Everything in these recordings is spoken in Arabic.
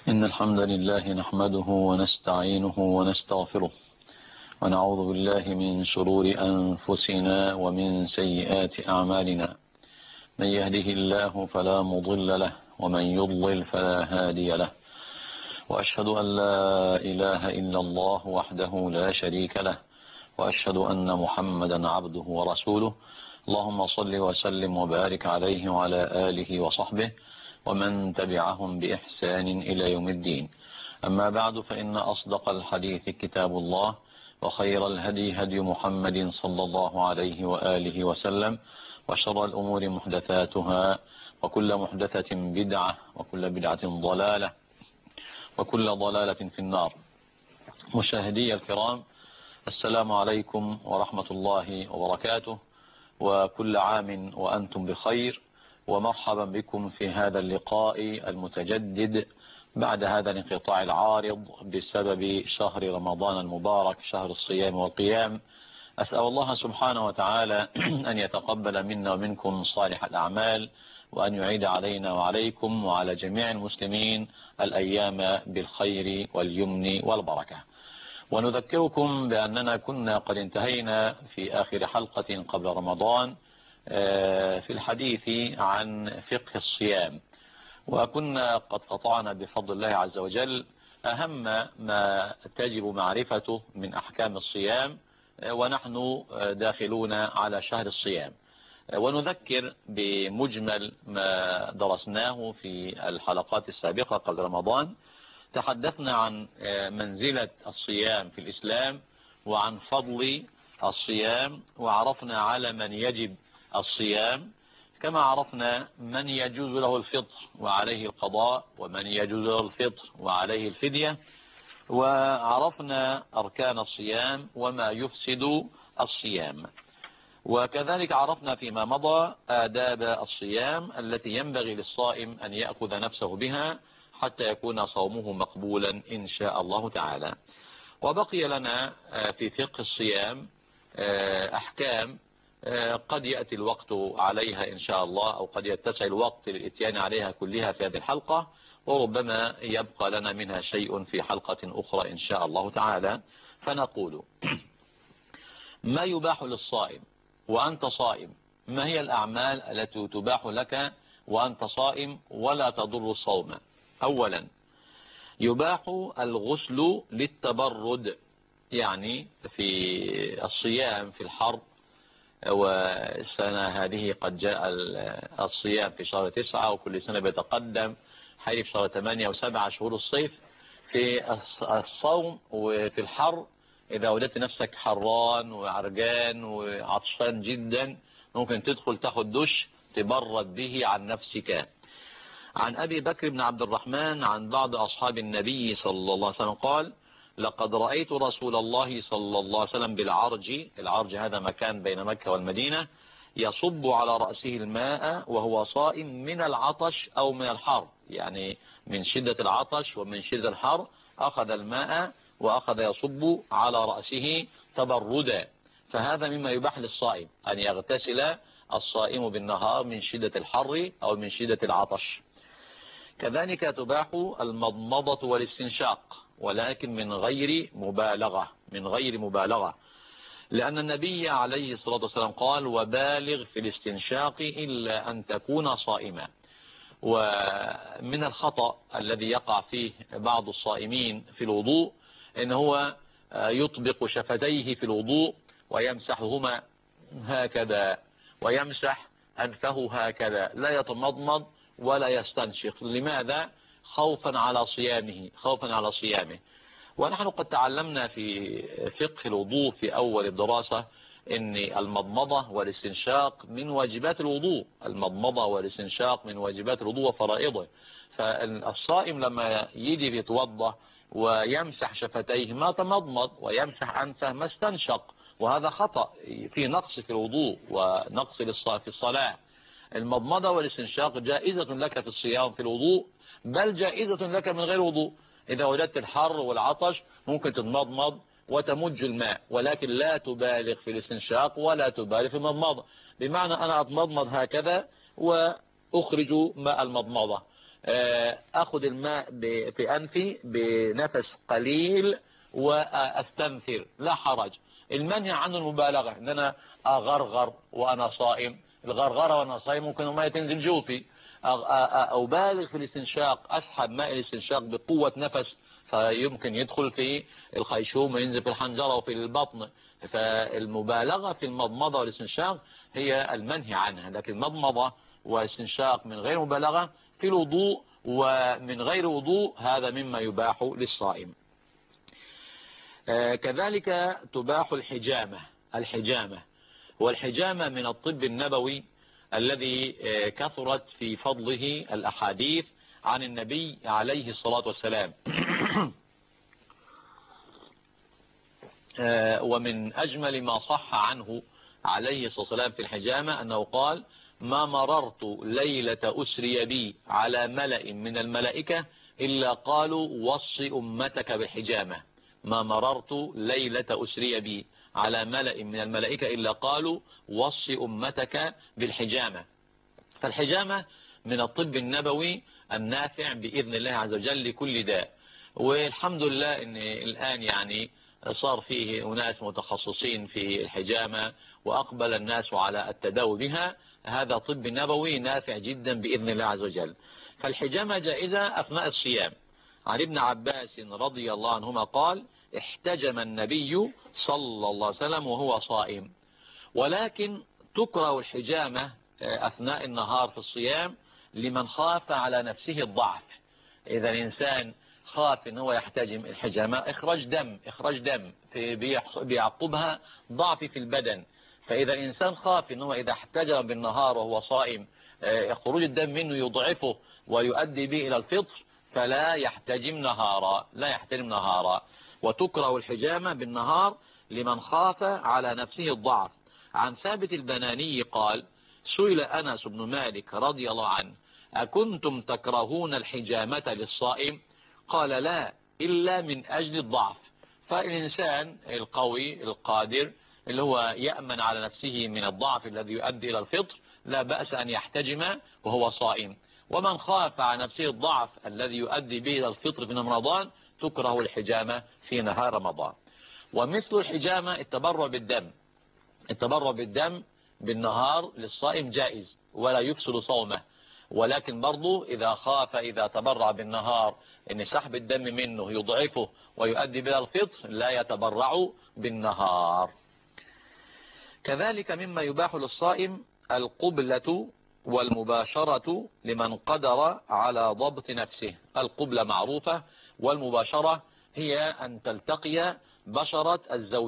إن الحمد لله نحمده ونستعينه ونستغفره ونعوذ بالله من شرور أنفسنا ومن سيئات أعمالنا. من يهده الله فلا مضل له ومن يضلل فلا هادي له، وأشهد أن لا إله إلا الله وحده لا شريك له، وأشهد أن محمدا عبده ورسوله. اللهم صل وسلم وبارك عليه وعلى آله وصحبه ومن تبعهم بإحسان إلى يوم الدين. أما بعد، فإن أصدق الحديث كتاب الله، وخير الهدي هدي محمد صلى الله عليه وآله وسلم، وشر الأمور محدثاتها، وكل محدثة بدعة، وكل بدعة ضلالة، وكل ضلالة في النار. مشاهدي الكرام، السلام عليكم ورحمة الله وبركاته، وكل عام وأنتم بخير، ومرحبا بكم في هذا اللقاء المتجدد بعد هذا الانقطاع العارض بسبب شهر رمضان المبارك، شهر الصيام والقيام. أسأل الله سبحانه وتعالى أن يتقبل منا ومنكم صالح الأعمال، وأن يعيد علينا وعليكم وعلى جميع المسلمين الأيام بالخير واليمن والبركة. ونذكركم بأننا كنا قد انتهينا في آخر حلقة قبل رمضان في الحديث عن فقه الصيام، وكنا قد قطعنا بفضل الله عز وجل أهم ما تجب معرفته من أحكام الصيام، ونحن داخلون على شهر الصيام. ونذكر بمجمل ما درسناه في الحلقات السابقة قبل رمضان. تحدثنا عن منزلة الصيام في الإسلام، وعن فضل الصيام، وعرفنا على من يجب الصيام، كما عرفنا من يجوز له الفطر وعليه القضاء، ومن يجوز له الفطر وعليه الفدية، وعرفنا أركان الصيام وما يفسد الصيام. وكذلك عرفنا فيما مضى آداب الصيام التي ينبغي للصائم أن يأخذ نفسه بها حتى يكون صومه مقبولا إن شاء الله تعالى. وبقي لنا في فقه الصيام أحكام قد يأتي الوقت عليها إن شاء الله، أو قد يتسع الوقت للإتيان عليها كلها في هذه الحلقة، وربما يبقى لنا منها شيء في حلقة أخرى إن شاء الله تعالى. فنقول: ما يباح للصائم وأنت صائم؟ ما هي الأعمال التي تباح لك وأنت صائم ولا تضر الصوم؟ أولا، يباح الغسل للتبرد، يعني في الصيام في الحر، والسنة هذه قد جاء الصيام في شهر 9، وكل سنة بيتقدم حي في شهر 8 و7 شهور الصيف. في الصوم وفي الحر إذا وجدت نفسك حران وعرجان وعطشان جدا، ممكن تدخل تاخد دش تبرد به عن نفسك. عن أبي بكر بن عبد الرحمن عن بعض أصحاب النبي صلى الله عليه وسلم قال: لقد رأيت رسول الله صلى الله عليه وسلم بالعرج، العرج هذا مكان بين مكة والمدينة، يصب على رأسه الماء وهو صائم من العطش أو من الحر، يعني من شدة العطش ومن شدة الحر أخذ الماء وأخذ يصب على رأسه تبردا. فهذا مما يباح للصائم أن يغتسل الصائم بالنهار من شدة الحر أو من شدة العطش. كذلك تباح المضمضة والاستنشاق، ولكن من غير مبالغة، لأن النبي عليه الصلاة والسلام قال: وبالغ في الاستنشاق إلا أن تكون صائما. ومن الخطأ الذي يقع فيه بعض الصائمين في الوضوء إن هو يطبق شفتيه في الوضوء ويمسحهما هكذا، ويمسح أنفه هكذا، لا يتمضمض ولا يستنشق. لماذا؟ خوفا على صيامه. ونحن قد تعلمنا في فقه الوضوء في أول الدراسة إن المضمضة والاستنشاق من واجبات الوضوء، المضمضة والاستنشاق من واجبات الوضوء وفرائضه. فالصائم لما يجي يتوضأ ويمسح شفتيه ما تمضمض، ويمسح أنفه ما استنشق، وهذا خطأ، في نقص في الوضوء ونقص في الصلاة. المضمضة والاستنشاق جائزة لك في الصيام في الوضوء، بل جائزة لك من غير وضوء. إذا وجدت الحر والعطش ممكن تتمضمض وتمج الماء، ولكن لا تبالغ في الاستنشاق ولا تبالغ في المضمضة. بمعنى أنا أتمضمض هكذا وأخرج ماء المضمضة، أخذ الماء في أنفي بنفس قليل وأستنثر، لا حرج. المنهي عن المبالغة ان انا اغرغر وانا صائم، الغرغرة وانا صائم ممكن الماء تنزل جوفي، أبالغ في الاستنشاق، أسحب ماء الاستنشاق بقوة نفس فيمكن يدخل في الخيشوم وينزل في الحنجرة وفي البطن. فالمبالغة في المضمضة والاستنشاق هي المنهي عنها، لكن المضمضة والاستنشاق من غير مبالغة في الوضوء ومن غير وضوء هذا مما يباح للصائم. كذلك تباح الحجامة والحجامة من الطب النبوي الذي كثرت في فضله الأحاديث عن النبي عليه الصلاة والسلام. ومن أجمل ما صح عنه عليه الصلاة والسلام في الحجامة أنه قال: ما مررت ليلة أسري بي على ملأ من الملائكة إلا قالوا وص أمتك بالحجامة. ما مررت ليلة أسري بي على ملأ من الملائكة إلا قالوا وص أمتك بالحجامة. فالحجامة من الطب النبوي النافع بإذن الله عز وجل لكل داء، والحمد لله إن الآن يعني صار فيه أناس متخصصين في الحجامة وأقبل الناس على التداوي بها. هذا طب نبوي نافع جدا بإذن الله عز وجل. فالحجامة جائزة أثناء الصيام. عن ابن عباس رضي الله عنهما قال: احتجم النبي صلى الله عليه وسلم وهو صائم. ولكن تكره الحجامة أثناء النهار في الصيام لمن خاف على نفسه الضعف. إذا الإنسان خاف أنه يحتجم الحجامة إخراج دم بيعقبها ضعف في البدن. فإذا الإنسان خاف أنه إذا احتجم بالنهار وهو صائم خروج الدم منه يضعفه ويؤدي به إلى الفطر فلا يحتجم نهارا. وتكره الحجامة بالنهار لمن خاف على نفسه الضعف. عن ثابت البناني قال: سئل أنس بن مالك رضي الله عنه: أكنتم تكرهون الحجامة للصائم؟ قال: لا، إلا من أجل الضعف. فالإنسان القوي القادر اللي هو يأمن على نفسه من الضعف الذي يؤدي إلى الفطر لا بأس أن يحتجم وهو صائم. ومن خاف على نفسه الضعف الذي يؤدي به إلى الفطر في رمضان تكره الحجامة في نهار رمضان. ومثل الحجامة التبرع بالدم بالنهار للصائم جائز ولا يفسد صومه، ولكن برضو إذا تبرع بالنهار إن سحب الدم منه يضعفه ويؤدي بها الفطر لا يتبرع بالنهار. كذلك مما يباح للصائم القبلة والمباشرة لمن قدر على ضبط نفسه. القبلة معروفة، والمباشرة هي أن تلتقي بشرة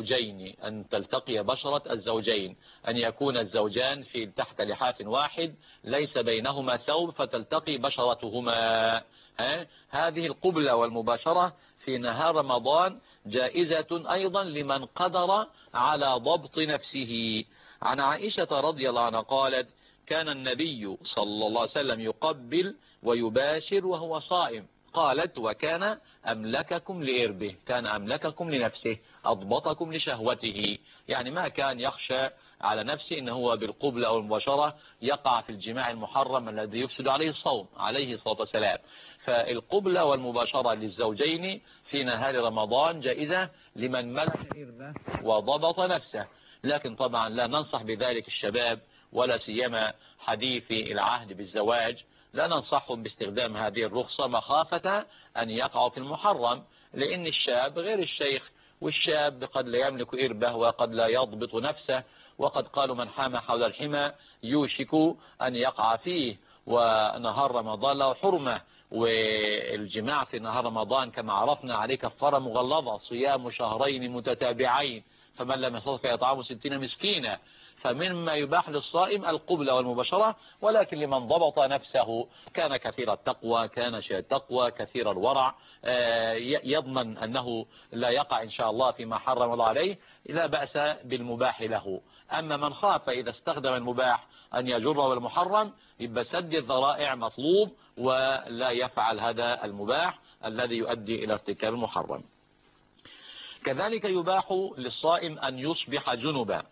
الزوجين، أن يكون الزوجان في تحت لحاف واحد ليس بينهما ثوب فتلتقي بشرتهما. هذه القبلة والمباشرة في نهار رمضان جائزة أيضا لمن قدر على ضبط نفسه. عن عائشة رضي الله عنها قالت: كان النبي صلى الله عليه وسلم يقبل ويباشر وهو صائم. قالت: وكان أملككم لإربه، كان أملككم لنفسه، أضبطكم لشهوته. يعني ما كان يخشى على نفسه إنه هو بالقبلة أو المباشرة يقع في الجماع المحرم الذي يفسد عليه الصوم عليه الصلاة والسلام. فالقبلة والمباشرة للزوجين في نهار رمضان جائزة لمن ملك إربه وضبط نفسه. لكن طبعا لا ننصح بذلك الشباب ولا سيما حديثي العهد بالزواج، لا ننصحهم باستخدام هذه الرخصة مخافة أن يقعوا في المحرم، لأن الشاب غير الشيخ، والشاب قد لا يملك إربه وقد لا يضبط نفسه، وقد قالوا من حام حول الحمى يوشك أن يقع فيه. ونهار رمضان له حرمة، والجماع في نهار رمضان كما عرفنا عليه كفارة مغلظة، صيام شهرين متتابعين، فمن لم يستطع فيطعم 60 مسكينا. فمما يباح للصائم القبلة والمباشرة، ولكن لمن ضبط نفسه كان كثير التقوى، كان شيء التقوى كثير الورع، يضمن أنه لا يقع إن شاء الله فيما حرم الله عليه، لا بأس بالمباح له. أما من خاف إذا استخدم المباح أن يجره المحرم يبقى سد الذرائع مطلوب، ولا يفعل هذا المباح الذي يؤدي إلى ارتكاب المحرم. كذلك يباح للصائم أن يصبح جنبا.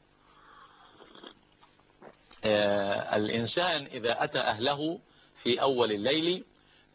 الإنسان إذا أتى أهله في أول الليل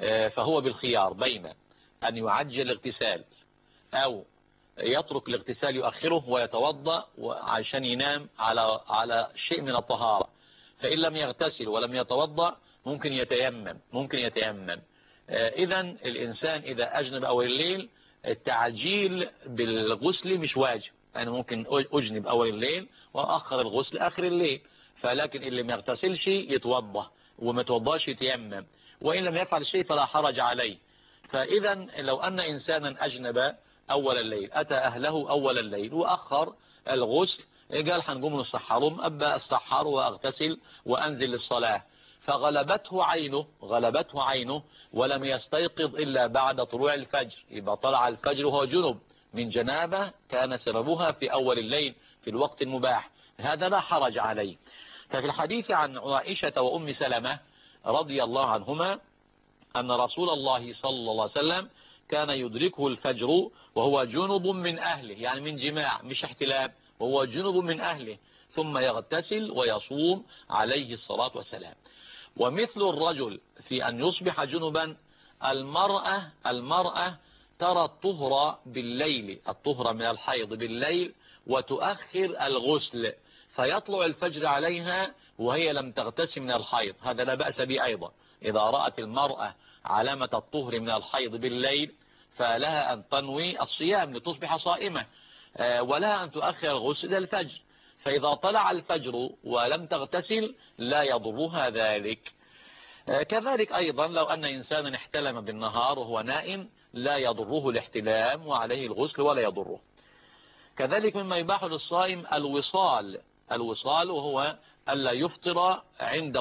فهو بالخيار بين أن يعجل الاغتسال أو يترك الاغتسال يؤخره ويتوضأ عشان ينام على شيء من الطهارة. فإن لم يغتسل ولم يتوضأ ممكن يتيمم. إذا الإنسان إذا أجنب أول الليل التعجيل بالغسل مش واجب. أنا ممكن أجنب أول الليل وأخر الغسل آخر الليل، فلكن اللي ما يغتسلش يتوضأ وما يتوضاش يتيمم، وإن لم يفعل شيء فلا حرج عليه. فإذا لو أن إنسانا أجنب أول الليل أتى أهله أول الليل وأخر الغسل، قال هنقوم نسحرهم، أبا أسحر وأغتسل وأنزل للصلاة، فغلبته عينه ولم يستيقظ إلا بعد طلوع الفجر، يبقى طلع الفجر وهو جنب من جنابة كان سببها في أول الليل في الوقت المباح، هذا لا حرج عليه. ففي الحديث عن عائشة وأم سلمة رضي الله عنهما أن رسول الله صلى الله عليه وسلم كان يدركه الفجر وهو جنب من أهله، يعني من جماع مش احتلام، وهو جنب من أهله، ثم يغتسل ويصوم عليه الصلاة والسلام. ومثل الرجل في أن يصبح جنبا، المرأة ترى الطهر بالليل، الطهر من الحيض بالليل، وتؤخر الغسل فيطلع الفجر عليها وهي لم تغتسل من الحيض، هذا لا بأس به أيضا. إذا رأت المرأة علامة الطهر من الحيض بالليل فلها أن تنوي الصيام لتصبح صائمة، ولها أن تؤخر الغسل إلى الفجر. فإذا طلع الفجر ولم تغتسل لا يضرها ذلك. كذلك أيضا لو أن إنسانا احتلم بالنهار وهو نائم لا يضره الاحتلام وعليه الغسل ولا يضره. كذلك مما يباح للصائم الوصال وهو ألا يفطر عند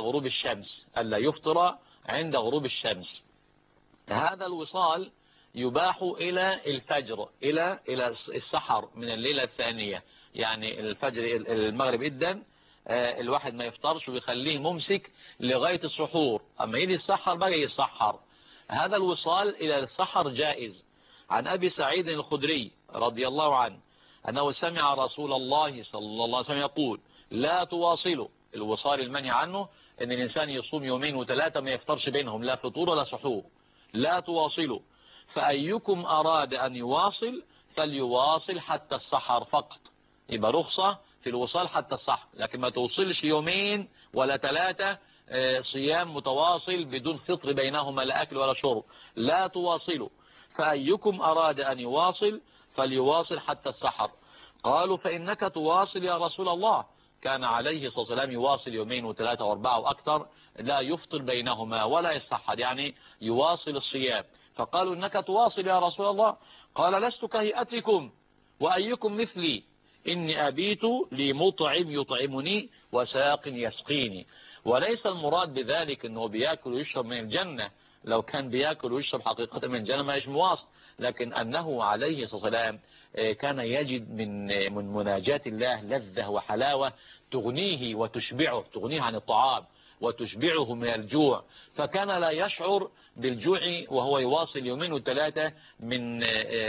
غروب الشمس، هذا الوصال يباح إلى الفجر، إلى السحر من الليلة الثانية، يعني الفجر المغرب إذن الواحد ما يفطرش ويخليه ممسك لغاية السحور، أما يجي السحر بقى يسحر. هذا الوصال إلى السحر جائز. عن أبي سعيد الخدري رضي الله عنه أنه سمع رسول الله صلى الله عليه وسلم يقول لا تواصلوا. الوصال المنهي عنه أن الإنسان يصوم يومين وثلاثة ما يفطرش بينهم لا فطور ولا سحور، لا تواصلوا، فأيكم أراد أن يواصل فليواصل حتى السحر فقط، يبقى رخصة في الوصال حتى السحر، لكن ما توصلش يومين ولا ثلاثة صيام متواصل بدون فطر بينهما لا أكل ولا شرب، لا تواصلوا. فأيكم أراد أن يواصل فليواصل حتى السحر. قالوا فإنك تواصل يا رسول الله، كان عليه الصلاة والسلام يواصل يومين وثلاثة واربعة وأكثر لا يفطر بينهما ولا يسحر، يعني يواصل الصيام. فقالوا إنك تواصل يا رسول الله، قال لست كهيئتكم وأيكم مثلي، إني أبيت لمطعم يطعمني وساق يسقيني. وليس المراد بذلك أنه بيأكل ويشرب من الجنة، لو كان بيأكل ويشرب حقيقة من الجنة ما مواصل، لكن أنه عليه الصلاة والسلام كان يجد من مناجاة الله لذة وحلاوة تغنيه وتشبعه، تغنيه عن الطعام وتشبعه من الجوع، فكان لا يشعر بالجوع وهو يواصل يومين وثلاثة من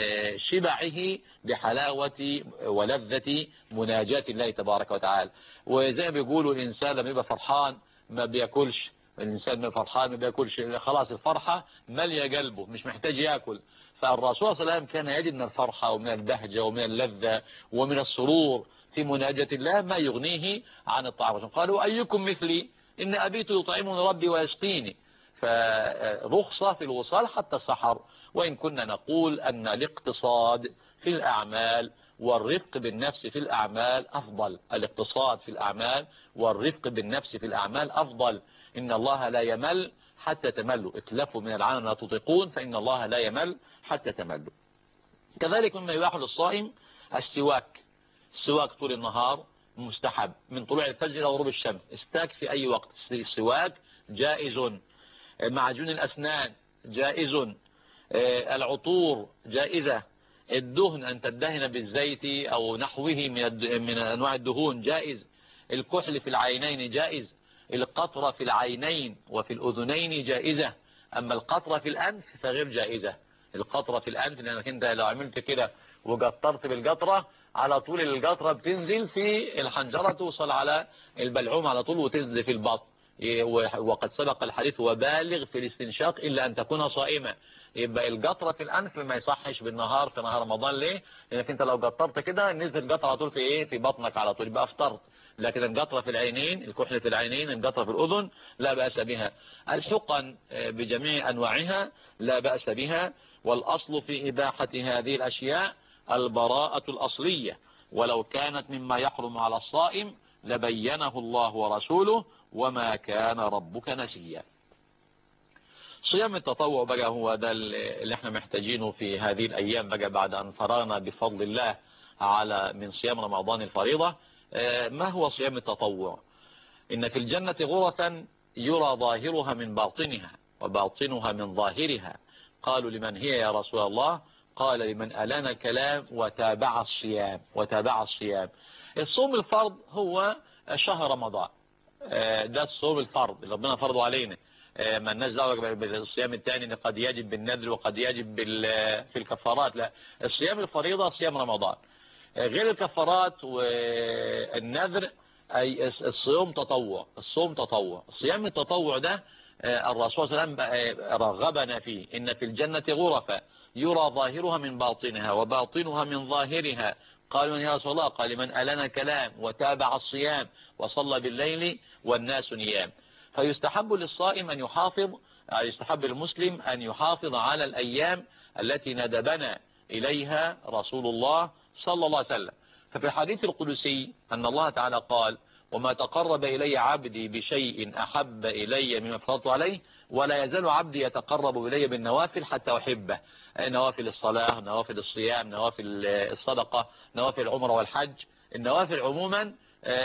شبعه بحلاوة ولذة مناجاة الله تبارك وتعالى. وزي ما بيقولوا الإنسان لما يبقى فرحان ما بياكلش، الإنسان ما فرحان ما بياكلش، خلاص الفرحة مالية قلبه مش محتاج يأكل. فالرسول صلى الله عليه وسلم كان يجد من الفرحة ومن البهجة ومن اللذة ومن السرور في مناجاة الله ما يغنيه عن الطعام. قالوا أيكم مثلي إن أبيت يطعمني ربي ويسقيني، فرخصة في الوصال حتى السحر. وإن كنا نقول أن الاقتصاد في الأعمال والرفق بالنفس في الأعمال أفضل، الاقتصاد في الأعمال والرفق بالنفس في الأعمال أفضل. إن الله لا يمل حتى تملوا، اتلفوا من العمل لا تطيقون فإن الله لا يمل حتى تملوا. كذلك مما يباح للصائم السواك طول النهار مستحب من طلوع الفجر إلى غروب الشمس، استاك في أي وقت، السواك جائز، معجون الأسنان جائز، العطور جائزة، الدهن أن تدهن بالزيت أو نحوه من أنواع الدهون جائز، الكحل في العينين جائز، القطرة في العينين وفي الأذنين جائزة، أما القطرة في الأنف فغير جائزة. القطرة في الأنف لأنك أنت لو عملت كده وقطرت بالقطرة على طول القطرة بتنزل في الحنجرة توصل على البلعوم على طول وتنزل في البطن، وقد سبق الحديث وبالغ في الاستنشاق إلا أن تكون صائمة. يبقى القطرة في الأنف ما يصحش بالنهار في نهار رمضان. ليه؟ لأنك أنت لو قطرت كده نزل القطرة على طول في إيه؟ في بطنك على طول، يبقى أفطرت. لكن القطرة في العينين، الكحل في العينين، القطرة في الأذن لا بأس بها. الحقن بجميع أنواعها لا بأس بها. والأصل في إباحة هذه الأشياء البراءة الأصلية، ولو كانت مما يحرم على الصائم لبينه الله ورسوله وما كان ربك نسيا. صيام التطوع بقى هو ده اللي احنا محتاجينه في هذه الأيام بقى بعد أن فرغنا بفضل الله من صيام رمضان الفريضة. ما هو صيام التطوع؟ إن في الجنة غرفا يرى ظاهرها من باطنها وباطنها من ظاهرها. قالوا لمن هي يا رسول الله؟ قال لمن ألان الكلام وتابع الصيام. الصوم الفرض هو شهر رمضان، ده الصوم الفرض اللي ربنا فرضه علينا. ما الناس دعوه بالصيام الثاني ان قد يجب بالنذر وقد يجب في الكفارات. لا، الصيام الفريضة صيام رمضان. غير الكفارات والنذر أي الصيام تطوع. صيام التطوع ده الرسول صلى الله عليه وسلم رغبنا فيه. إن في الجنة غرفا يرى ظاهرها من باطنها وباطنها من ظاهرها. قالوا يا رسول الله؟ قال من ألنا كلام وتابع الصيام وصلى بالليل والناس نيام. فيستحب للصائم أن يستحب للمسلم أن يحافظ على الأيام التي ندبنا إليها رسول الله صلى الله عليه وسلم. ففي الحديث القدسي أن الله تعالى قال: وما تقرب إلي عبدي بشيء أحب إلي مما افترضت عليه ولا يزال عبدي يتقرب إلي بالنوافل حتى أحبه. نوافل الصلاة، نوافل الصيام، نوافل الصدقة، نوافل العمرة والحج. النوافل عموما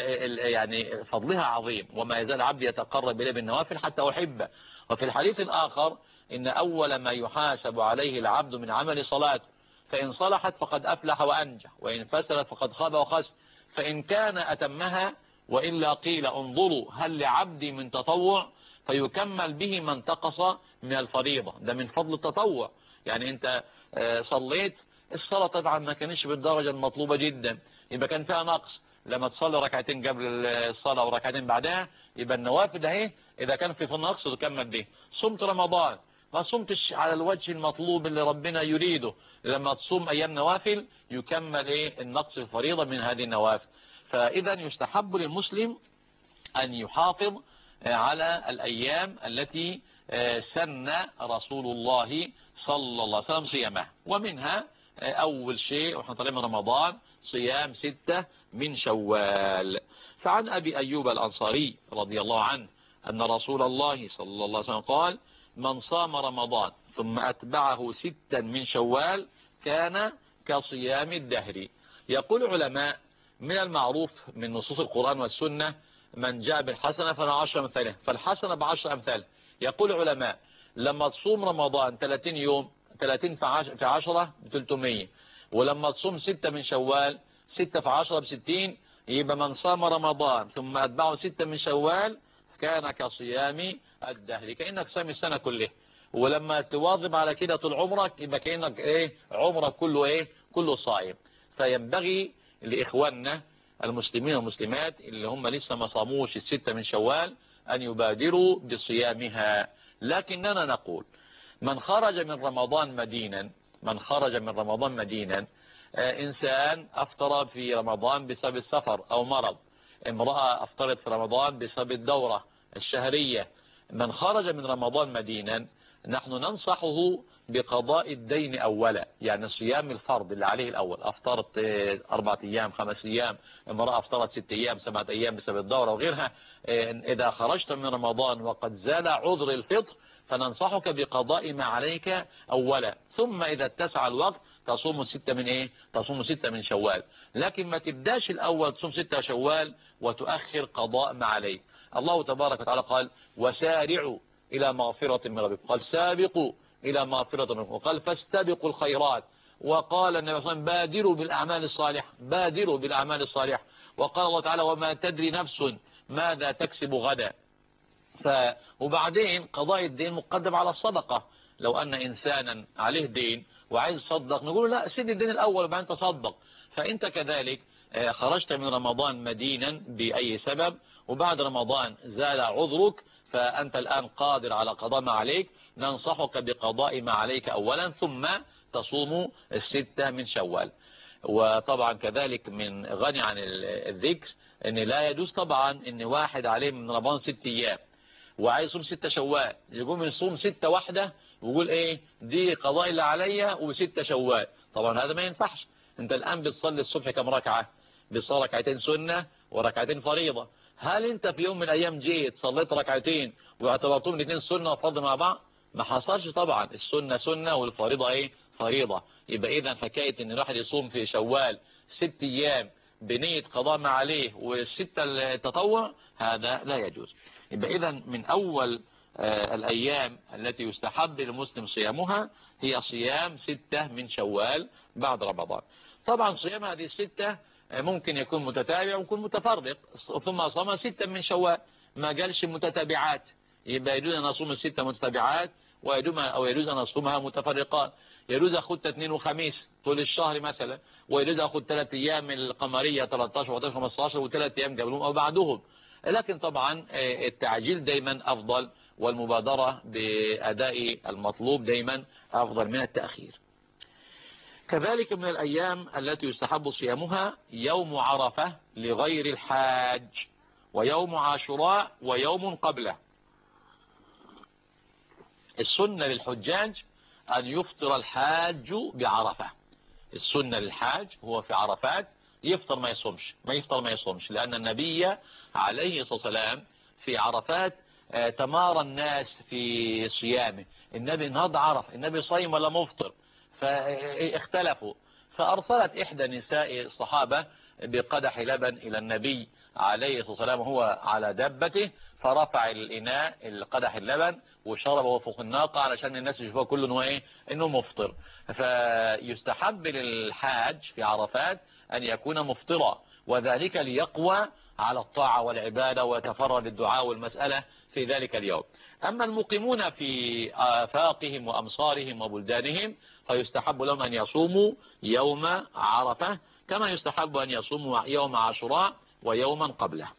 يعني فضلها عظيم. وما يزال عبدي يتقرب إلي بالنوافل حتى أحبه. وفي الحديث الآخر إن أول ما يحاسب عليه العبد من عمل صلاته، فإن صلحت فقد أفلح وأنجح، وإن فسدت فقد خاب وخسر. فإن كان أتمها، وإلا قيل انظروا هل لعبدي من تطوع فيكمل به ما انتقص من الفريضة. ده من فضل التطوع. يعني أنت صليت الصلاة طبعا ما كانش بالدرجة المطلوبة جدا، يبقى كان فيها نقص. لما تصلي ركعتين قبل الصلاة وركعتين بعدها، يبقى النوافل ده اهي إذا كان في نقص تكمل به. صمت رمضان ما صمتش على الوجه المطلوب اللي ربنا يريده، لما تصوم أيام نوافل يكمل النقص الفريضة من هذه النوافل. فإذا يستحب للمسلم أن يحافظ على الأيام التي سن رسول الله صلى الله عليه وسلم صيامها. ومنها أول شيء وإحنا طالعين من رمضان صيام 6 من شوال. فعن أبي أيوب الأنصاري رضي الله عنه أن رسول الله صلى الله عليه وسلم قال: من صام رمضان ثم أتبعه 6 من شوال كان كصيام الدهر. يقول علماء من المعروف من نصوص القرآن والسنة: من جاء بالحسنة فله 10 أمثالها، فالحسنة ب10 أمثالها. يقول علماء لما تصوم رمضان 30 يوم، 30 في 10 ب300، ولما تصوم 6 من شوال 6 في 10 ب60. يبقى من صام رمضان ثم أتبعه 6 من شوال كان كصيام الدهر، كأنك صام السنة كلها. ولما تواظب على كده طول عمرك يبقى كأنك عمرك كله صائم. فينبغي لإخواننا المسلمين والمسلمات اللي هم لسه ما صاموش 6 من شوال أن يبادروا بصيامها. لكننا نقول من خرج من رمضان مدينا، إنسان أفطر في رمضان بسبب السفر أو مرض، امرأة أفطرت في رمضان بسبب الدورة الشهرية. من خرج من رمضان مدينا نحن ننصحه بقضاء الدين أولا، يعني صيام الفرض اللي عليه الأول. أفطرت 4 أيام 5 أيام، امرأة أفطرت 6 أيام 7 أيام بسبب الدورة وغيرها. إذا خرجت من رمضان وقد زال عذر الفطر فننصحك بقضاء ما عليك أولا، ثم إذا اتسع الوقت تصوم 6 من شوال. لكن ما تبداش الأول تصوم 6 شوال وتؤخر قضاء ما عليك. الله تبارك وتعالى قال: وسارعوا إلى مغفرة من ربكم، قال سابقوا إلى مغفرة من ربكم، وقال فاستبقوا الخيرات، وقال النبي صلى الله عليه وسلم بادروا بالأعمال الصالحة، وقال الله تعالى: وما تدري نفس ماذا تكسب غدا. وبعدين قضاء الدين مقدم على الصدقة. لو أن إنسانا عليه دين وعايز يصدق نقول لا، سد الدين الأول وبعدين تصدق. فأنت كذلك خرجت من رمضان مدينا بأي سبب وبعد رمضان زال عذرك، فأنت الآن قادر على قضاء ما عليك، ننصحك بقضاء ما عليك أولا ثم تصوم الستة من شوال. وطبعا كذلك من غني عن الذكر ان لا يجوز طبعا ان واحد عليه من رمضان 6 ايام وعايز يصوم 6 شوال يقوم يصوم 6 واحدة ويقول ايه دي قضاء اللي عليا و6 شوال. طبعا هذا ما ينفعش. انت الان بتصلي الصبح كم ركعة؟ بتصلي ركعتين سنة وركعتين فريضة. هل انت في يوم من الايام جيت صليت ركعتين واعتبرتهم الاثنين سنة وفرض مع بعض؟ ما حصلش طبعا. السنة سنة والفريضة ايه؟ فريضة. يبقى اذا حكاية ان الواحد يصوم في شوال 6 ايام بنية قضاء ما عليه والستة التطوع هذا لا يجوز. يبقى اذا من اول الايام التي يستحب للمسلم صيامها هي صيام 6 من شوال بعد رمضان. طبعا صيام هذه الستة ممكن يكون متتابع ويكون متفرق. ثم صام 6 من شوال ما قالش متتابعات، يبقى يجوز ان اصوم 6 متتابعات ويجوز ان اصومها متفرقات. يجوز اخد 2 وخميس طول الشهر مثلا، ويجوز اخد 3 ايام القمرية 13 و14 15 و3 ايام قبلهم او بعدهم. لكن طبعا التعجيل دايما افضل والمبادرة باداء المطلوب دايما افضل من التأخير. كذلك من الايام التي يستحب صيامها يوم عرفة لغير الحاج، ويوم عاشوراء ويوم قبله. السنة للحجاج أن يفطر الحاج بعرفة. السنة للحاج هو في عرفات يفطر ما يصومش، لأن النبي عليه الصلاة والسلام في عرفات تمارى الناس في صيامه. النبي النهارده عرف النبي صايم ولا مفطر، فاختلفوا. فأرسلت إحدى نساء الصحابة بقدح لبن إلى النبي عليه الصلاة والسلام وهو على دابته، فرفع الإناء القدح اللبن وشربه فوق الناقة علشان الناس يشوفوه كله انه ايه انه مفطر. فيستحب للحاج في عرفات ان يكون مفطرا، وذلك ليقوى على الطاعة والعبادة ويتفرغ للدعاء والمسألة في ذلك اليوم. أما المقيمون في آفاقهم وأمصارهم وبلدانهم فيستحب لهم أن يصوموا يوم عرفة كما يستحب أن يصوموا يوم عاشوراء ويوما قبله.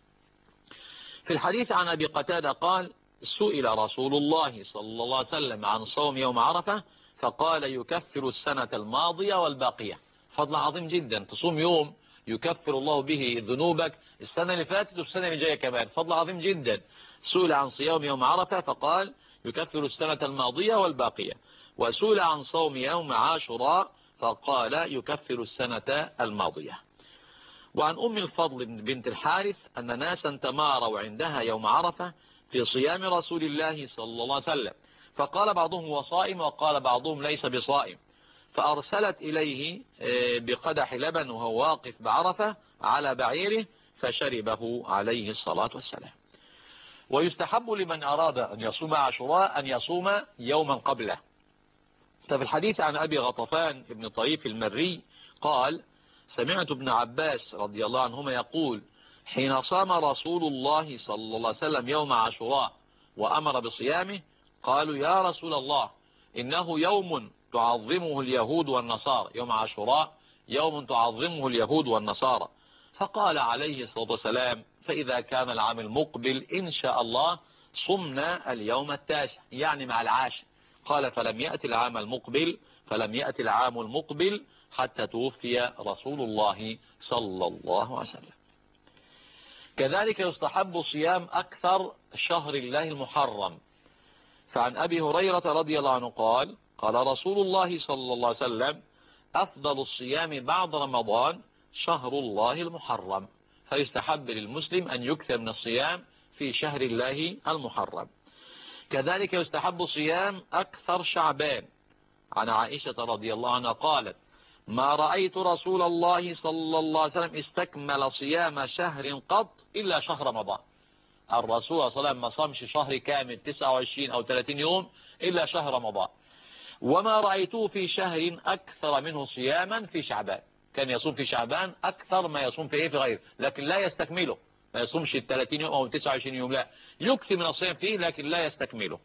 في الحديث عن أبي قتادة قال: سئل رسول الله صلى الله عليه وسلم عن صوم يوم عرفة فقال: يكفر السنة الماضية والباقية. فضل عظيم جدا، تصوم يوم يكفر الله به ذنوبك السنة اللي فاتت والسنة اللي جاية كمان، فضل عظيم جدا. سئل عن صيام يوم عرفة فقال: يكفر السنة الماضية والباقية. وسئل عن صوم يوم عاشوراء فقال: يكفر السنة الماضية. وعن أم الفضل بنت الحارث أن ناسا تماروا عندها يوم عرفة في صيام رسول الله صلى الله عليه وسلم، فقال بعضهم هو صائم وقال بعضهم ليس بصائم، فأرسلت إليه بقدح لبن وهو واقف بعرفة على بعيره فشربه عليه الصلاة والسلام. ويستحب لمن أراد أن يصوم عاشوراء أن يصوم يوما قبله. ففي الحديث عن أبي غطفان ابن طريف المري قال: سمعت ابن عباس رضي الله عنهما يقول: حين صام رسول الله صلى الله عليه وسلم يوم عاشوراء وأمر بصيامه قالوا: يا رسول الله إنه يوم تعظمه اليهود والنصارى. يوم عاشوراء يوم تعظمه اليهود والنصارى. فقال عليه الصلاة والسلام: فإذا كان العام المقبل إن شاء الله صمنا اليوم التاسع، يعني مع العاشر. قال: فلم يأتي العام المقبل حتى توفي رسول الله صلى الله عليه وسلم. كذلك يستحب صيام أكثر شهر الله المحرم. فعن أبي هريرة رضي الله عنه قال: قال رسول الله صلى الله عليه وسلم: أفضل الصيام بعد رمضان شهر الله المحرم. فيستحب للمسلم أن يكثر من الصيام في شهر الله المحرم. كذلك يستحب صيام أكثر شعبان. عن عائشة رضي الله عنها قالت: ما رأيت رسول الله صلى الله عليه وسلم استكمل صيام شهر قط إلا شهر رمضان. الرسول صلى الله عليه وسلم ما صامش شهر كامل 29 أو 30 يوم إلا شهر رمضان. وما رأيته في شهر أكثر منه صياما في شعبان. كان يصوم في شعبان أكثر ما يصوم في غيره، لكن لا يستكمله. ما يصومش 30 يوم أو 29 يوم، لا، يكثر من الصيام فيه لكن لا يستكمله.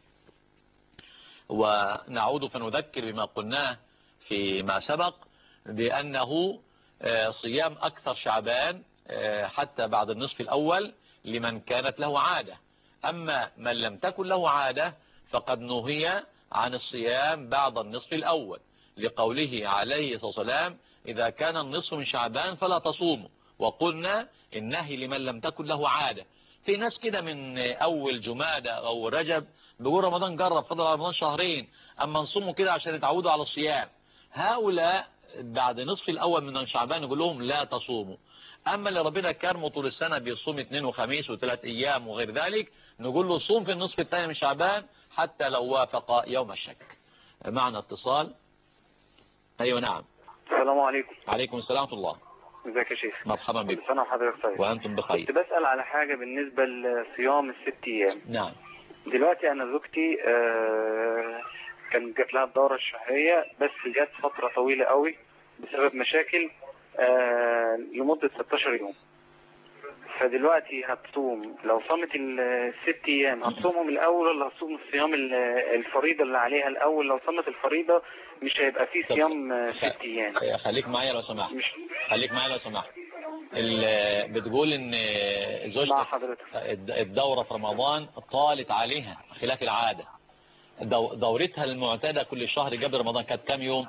ونعود فنذكر بما قلناه فيما سبق بأنه صيام أكثر شعبان حتى بعد النصف الأول لمن كانت له عادة. أما من لم تكن له عادة فقد نهي عن الصيام بعد النصف الأول، لقوله عليه الصلاة والسلام إذا كان النصف من شعبان فلا تصوموا. وقلنا النهي لمن لم تكن له عادة. في ناس كده من أول جمادة أو رجب بيقول رمضان جرب، فضل رمضان شهرين أما نصوموا كده عشان يتعودوا على الصيام. هؤلاء بعد نصف الأول من شعبان يقول لهم لا تصوموا. أما اللي ربنا كرمه طول السنة بيصوم 2 وخميس و3 أيام وغير ذلك نقول له صوم في النصف الثاني من شعبان حتى لو وافق يوم الشك. معنا اتصال. أيوة نعم. السلام عليكم. عليكم السلام ورحمة الله. ازيك يا شيخ؟ مرحبا بك. كل سنة وحضرتك طيب. وأنتم بخير. كنت بسأل على حاجة بالنسبة لصيام ال6 أيام. نعم. دلوقتي أنا زوجتي كان جات لها الدورة الشهرية بس جات فترة طويلة قوي بسبب مشاكل لمدة 16 يوم. فدلوقتي هتصوم، لو صامت ال6 أيام هتصومهم الأول ولا هتصوم الصيام الفريضة اللي عليها الأول؟ لو صامت الفريضة مش هيبقى فيه صيام 6 أيام. خليك معايا لو سمحت. خليك معايا لو سمحت. بتقول ان زوجتك الدورة في رمضان طالت عليها خلاف العادة. دورتها المعتادة كل شهر قبل رمضان كانت كام يوم؟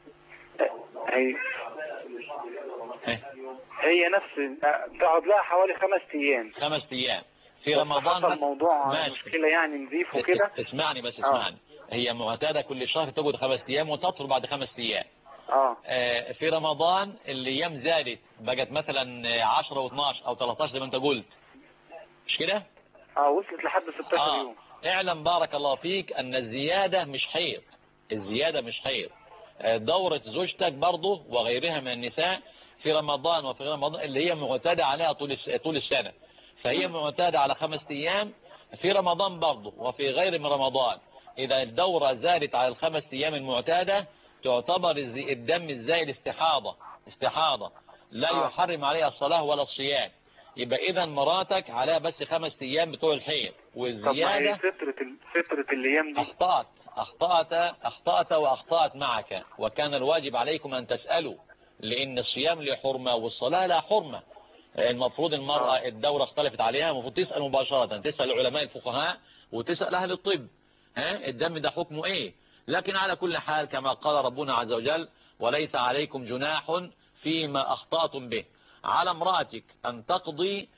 هي نفس تقعد لها حوالي 5 أيام. 5 أيام في رمضان. حصل موضوع مشكلة يعني نزيف وكده. اسمعني بس اسمعني. هي معتادة كل شهر تقعد 5 أيام وتطهر بعد 5 أيام. في رمضان الايام زادت بقت مثلا 10 و12 او 13 زي ما انت قلت، مش كده؟ وصلت لحد 16 يوم. اعلم بارك الله فيك ان الزيادة مش حيض. الزيادة مش حيض. دورة زوجتك برضه وغيرها من النساء في رمضان وفي غير رمضان اللي هي معتادة عليها طول السنة، فهي معتادة على 5 ايام في رمضان برضه وفي غير من رمضان. اذا الدورة زادت على ال5 ايام المعتادة تعتبر الدم الزايد استحاضة لا يحرم عليها الصلاة ولا الصيام. يبقى اذا مراتك عليها بس 5 ايام بتوع الحيض والزيادة. طب فترة الايام دي اخطأت واخطأت معك، وكان الواجب عليكم ان تسألوا، لان الصيام له حرمة والصلاة لا حرمة. المفروض المرأة الدورة اختلفت عليها المفروض تسأل مباشرة، تسأل علماء الفقهاء وتسأل اهل الطب الدم ده حكمه ايه. لكن على كل حال كما قال ربنا عز وجل وليس عليكم جناح فيما أخطأتم به. على امرأتك أن تقضي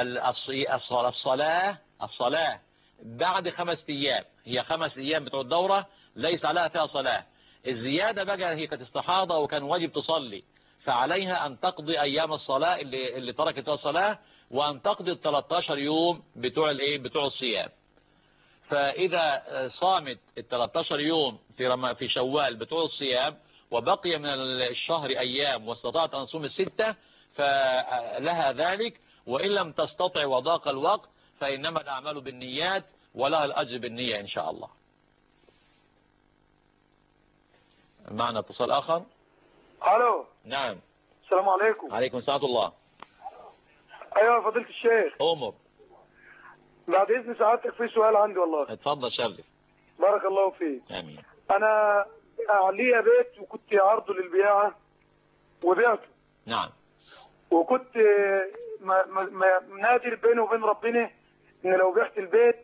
الصلاة بعد 5 أيام. هي 5 أيام بتوع الدورة ليس عليها فيها صلاة. الزيادة بقى هي كانت استحاضة وكان واجب تصلي، فعليها أن تقضي أيام الصلاة اللي تركت فيها الصلاة، وأن تقضي 13 يوم بتوع الصيام. فإذا صامت 13 يوم في شوال بتوع الصيام وبقي من الشهر أيام واستطاعت أن تصوم 6 فلها ذلك، وإن لم تستطع وضاق الوقت فإنما الأعمال بالنيات ولها الأجر بالنية إن شاء الله. معنا اتصال آخر. الو. نعم. السلام عليكم. عليكم السلام ورحمة الله. ايوه فضيلة الشيخ. أمر. بعد اذن سعادتك في سؤال عندي والله. اتفضل شرف. بارك الله فيك. امين. انا ليا بيت وكنت عرضه للبياعة وبعته. نعم. وكنت نادر بيني وبين ربنا ان لو بعت البيت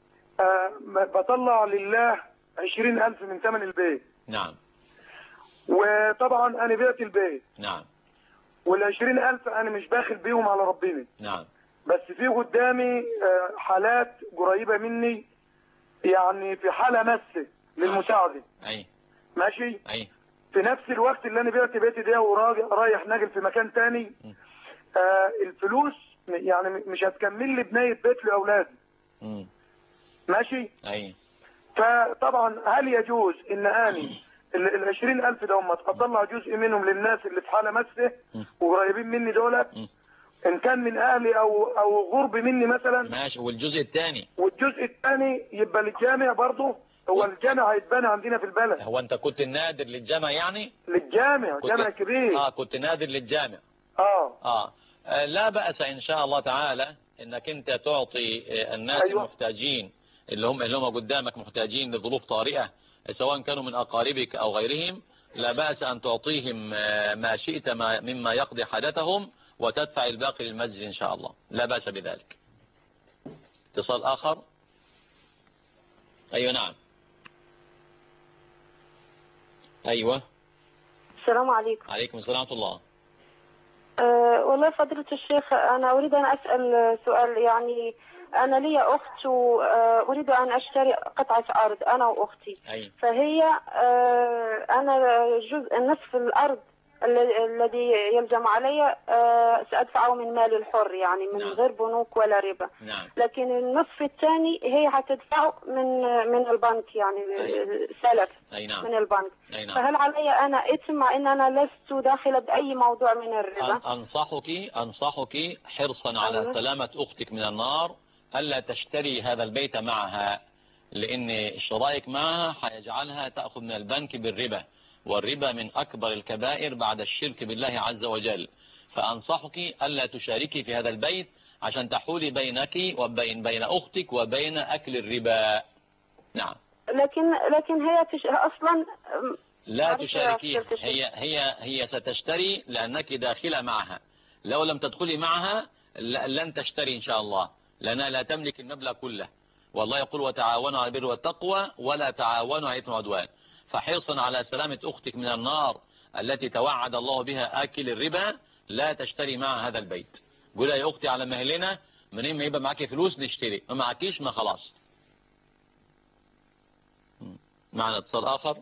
بطلع لله 20,000 من ثمن البيت. نعم. وطبعا انا بعت البيت. نعم. وال20,000 انا مش باخل بيهم على ربنا. نعم. بس في قدامي حالات قريبة مني يعني في حالة مسة للمساعدة. اي. ماشي. اي. في نفس الوقت اللي انا بعت بيتي ده ورايح ناقل في مكان تاني الفلوس يعني مش هتكمل لي بناية بيت لأولادي. ماشي. اي. فطبعا هل يجوز ان اني ال20,000 دوم اطلع جزء منهم للناس اللي في حالة مسة وقريبين مني دولت ان كان من اهلي او غرب مني مثلا؟ ماشي. والجزء الثاني يبقى للجامع برضه. هو الجامع هيتبنى عندنا في البلد. هو انت كنت نادر للجامع يعني؟ للجامع جامع كبير. كنت نادر للجامع. لا بأس ان شاء الله تعالى انك انت تعطي الناس المحتاجين اللي هم قدامك محتاجين لظروف طارئة، سواء كانوا من اقاربك او غيرهم، لا بأس أن تعطيهم ما شئت مما يقضي حاجتهم وتدفع الباقي للمسجد إن شاء الله، لا بأس بذلك. اتصال آخر. أيوة نعم. أيوة. السلام عليكم. عليكم السلام ورحمة الله. والله فضيلة الشيخ، أنا أريد أن أسأل سؤال. يعني أنا لي أخت وأريد أن أشتري قطعة أرض أنا وأختي. أي. فهي أنا جزء نصف الأرض الذي يلزم علي سأدفعه من مالي الحر، يعني من نعم. غير بنوك ولا ربا. نعم. لكن النصف الثاني هي هتدفعه من البنك، يعني سلف. أي نعم. من البنك. أي نعم. فهل علي أنا إثم مع أن أنا لست داخلة بأي موضوع من الربا؟ أنصحك حرصا على سلامة أختك من النار ألا تشتري هذا البيت معها، لأن شرائك معها حيجعلها تأخذ من البنك بالربا، والربا من أكبر الكبائر بعد الشرك بالله عز وجل. فأنصحك ألا تشاركي في هذا البيت عشان تحولي بينك وبين أختك وبين أكل الربا. نعم. لكن هي أصلا لا تشاركيها. هي ستشتري لأنك داخلة معها. لو لم تدخلي معها لن تشتري إن شاء الله، لأنها لا تملك المبلغ كله. والله يقول وتعاونوا على البر والتقوى ولا تعاونوا على الإثم والعدوان. فحرصا على سلامة أختك من النار التي توعد الله بها آكل الربا، لا تشتري مع هذا البيت. قولها يا أختي على مهلنا، منين ما يبقى معك فلوس نشتري، ما معكيش ما خلاص. معنا اتصال آخر.